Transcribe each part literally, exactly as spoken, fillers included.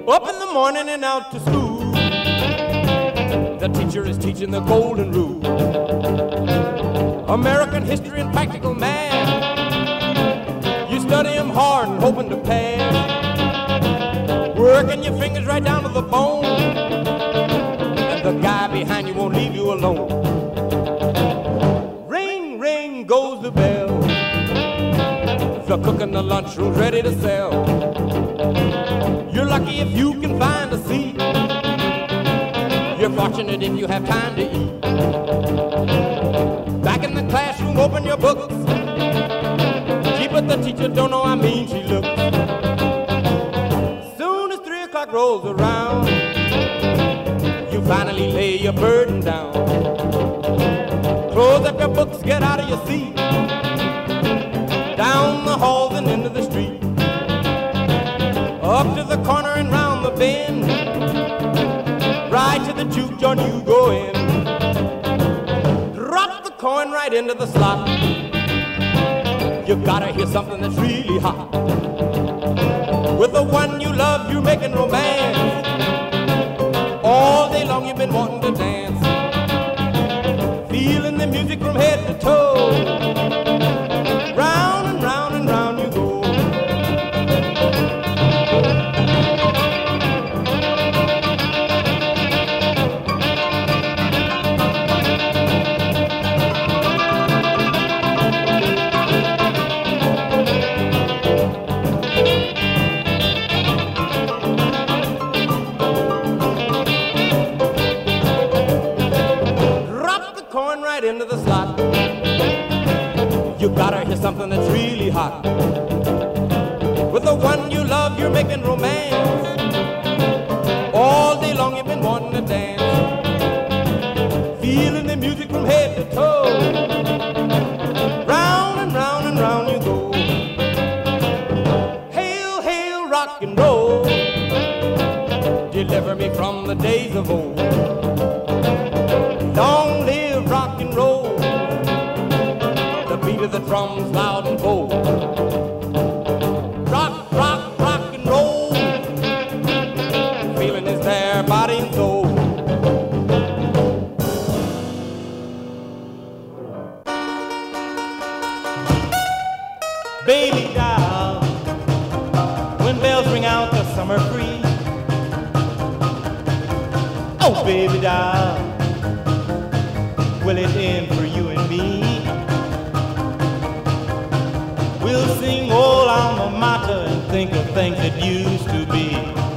Up in the morning and out to school. The teacher is teaching the golden rule. American history and practical math. You study them hard and hoping to pass. Working your fingers right down to the bone. And the guy behind you won't leave you alone. Ring, ring goes the bell. The cook in the lunchroom's ready to sell. You're lucky if you can find a seat. You're fortunate if you have time to eat. Back in the classroom, open your books. Gee, but the teacher don't know how mean she looks. Soon as three o'clock rolls around, you finally lay your burden down. Close up your books, get out of your seat. Down the halls and into the street. Up to the corner and round the bend. Right to the juke joint you go in. Drop the coin right into the slot. You gotta hear something that's really hot. With the one you love, you're making romance. All day long you've been wanting to dance. Feeling the music from head to toe. Round and round and round you go. Into the slot. You gotta hear something that's really hot. With the one you love, you're making romance. All day long you've been wanting to dance. Feeling the music from head to toe. Round and round and round you go. Hail, hail, rock and roll. Deliver me from the days of old. Long live rock and roll. The beat of the drums loud and bold. Rock, rock, rock and roll. Feeling is there, body and soul. Baby doll, when bells ring out the summer breeze. Oh, baby doll, will it end for you and me? We'll sing old alma mater and think of things that used to be.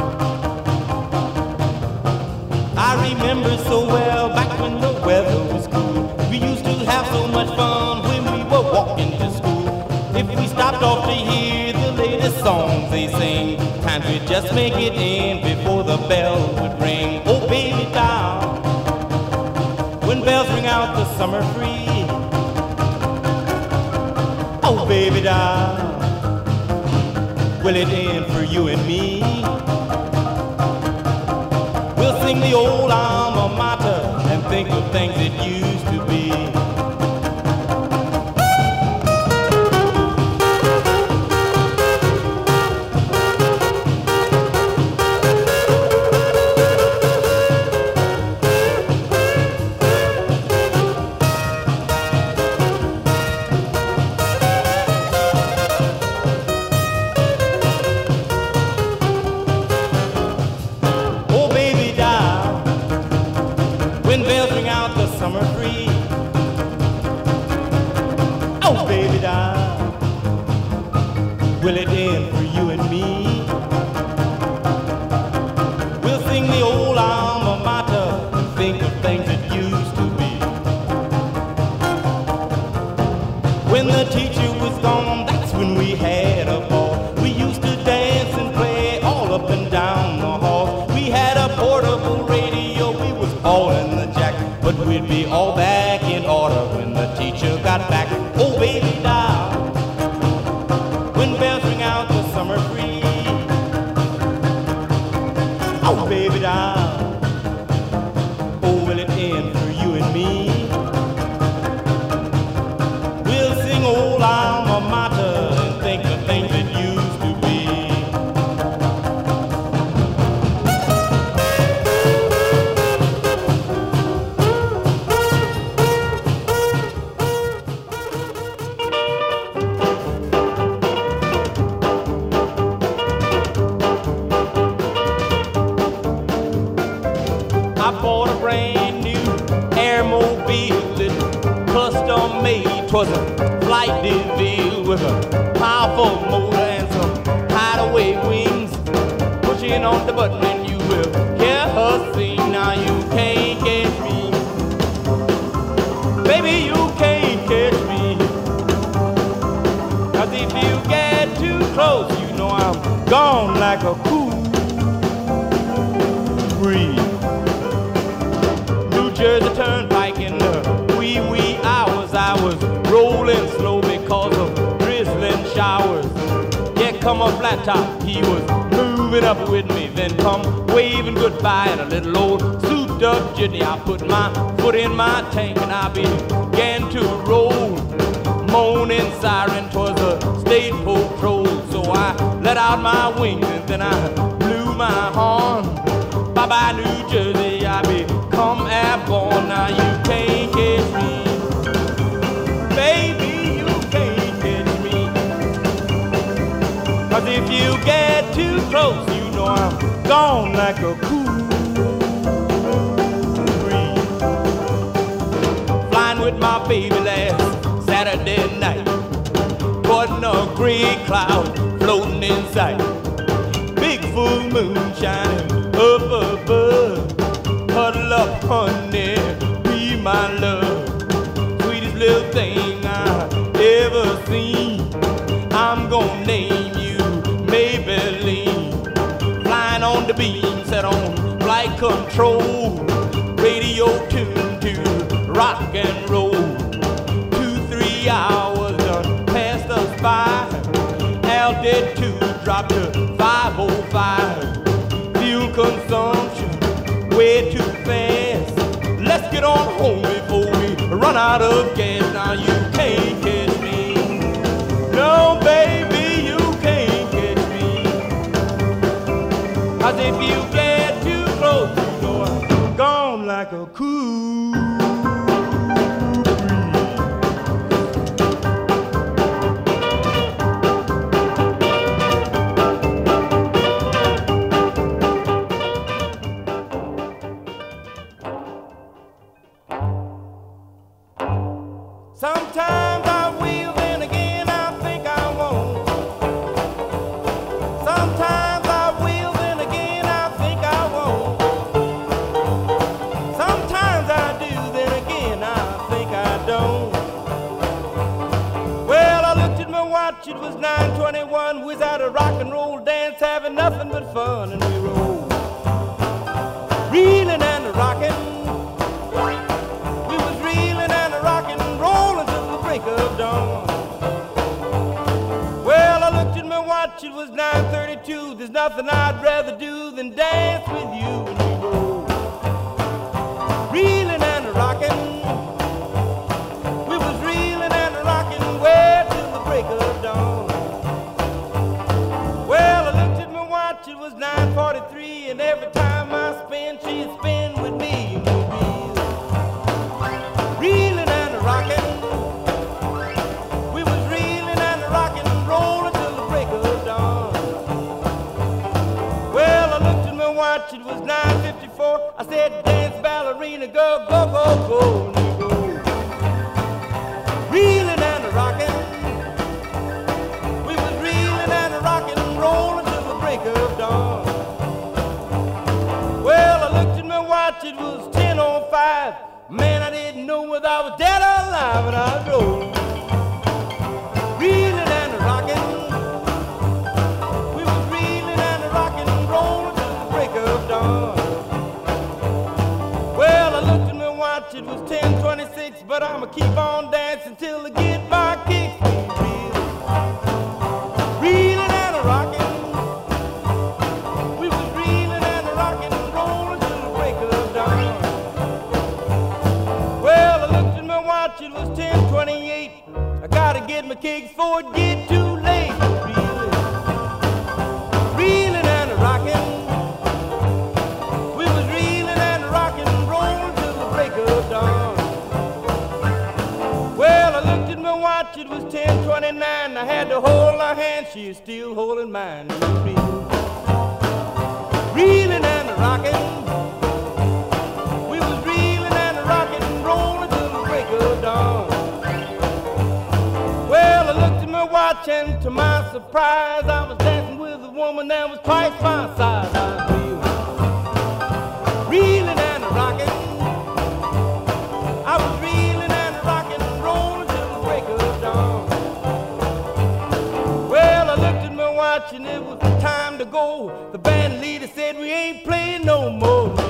I remember so well back when the weather was cool. We used to have so much fun when we were walking to school. If we stopped off to hear the latest songs they sing, times we'd just make it in before the bell would ring. Oh, baby doll, when bells ring out the summer breeze. Oh, baby doll, will it end for you and me? We'll sing the old alma mater and think of things that used to be. Will it end for you and me? We'll sing the old alma mater and think of things that used to be. When the teacher was gone, that's when we had a ball. We used to dance and play all up and down the hall. We had a portable radio, we was all in the jack, but we'd be all back in order when the teacher got back. Oh, baby doll, when bells ring out the summer breeze. 'twas a flight DeVille with a powerful motor and some hideaway wings. Pushing on the button and you will hear her sing. Now you can't catch me, baby, you can't catch me. 'Cause if you get too close, you know I'm gone like a cool breeze. New Jersey Turnpike in the wee wee hours, I was rolling slow because of drizzling showers. Yeah, come a flat top, he was moving up with me, then come waving goodbye in a little old souped up jitney. I put my foot in my tank and I began to roll. Moaning siren, 'twas a state patrol. So I let out my wings and then I blew my horn. Bye-bye New Jersey, I become airborne. Now you can't catch me, baby, you can't catch me. 'Cause if you get too close, you know I'm gone like a cool breeze. Flying with my baby last Saturday night, caught in a gray cloud floating in sight. Big full moon shining up above. Huddle up, honey, be my love. Sweetest little thing I ever seen. I'm gonna name you Maybelline. Flying on the beam, set on flight control. Radio tuned to rock and roll. Two, three hours done passed us by. Altitude dropped to five oh five. Fuel consumption way too fast. Let's get on home before we run out of gas. Now you can't catch me, no baby, you can't catch me. 'Cause if you get too close, you know I'm gone like a cool. Sometimes I will, then again I think I won't. Sometimes I will, then again I think I won't. Sometimes I do, then again I think I don't. Well, I looked at my watch, it was nine twenty-one. We was at a rock and roll dance, having nothing but fun, and we rolled, reeling and rocking. Of dawn. Well, I looked at my watch, it was nine thirty-two. There's nothing I'd rather do than dance with you and we roll, reeling and rocking. We was reeling and rocking way till the break of dawn. Well, I looked at my watch, it was nine forty-three, and every time I spin, she'd spin with me and we'd be reeling and rocking. It was nine fifty-four. I said, dance, ballerina, go, go, go, go, and we go, reeling and rocking. We was reeling and rocking, rolling till the break of dawn. Well, I looked at my watch, it was ten oh five. Man, I didn't know whether I was dead or alive, and I was rolling, reeling and rocking. We was reeling and rocking, rolling till the break of dawn. Well, I looked at my watch, it was ten twenty-six, but I'ma keep on dancing till I get my kicks. Reeling and rocking. We was reeling and rocking, rolling till the break of dawn. Well, I looked at my watch, it was ten twenty-eight. I gotta get my kicks before it get too late. Reeling, reeling and rocking. Well, I looked at my watch, it was ten twenty-nine. I had to hold her hand, she is still holding mine. Reeling and rocking. We was reeling and rocking, rolling till the break of dawn. watch, and to my surprise, I was dancing with a woman that was twice my size. I was reeling and rocking. I was reeling and rocking and rolling till the break of dawn. Well, I looked at my watch and it was time to go. The band leader said we ain't playing no more.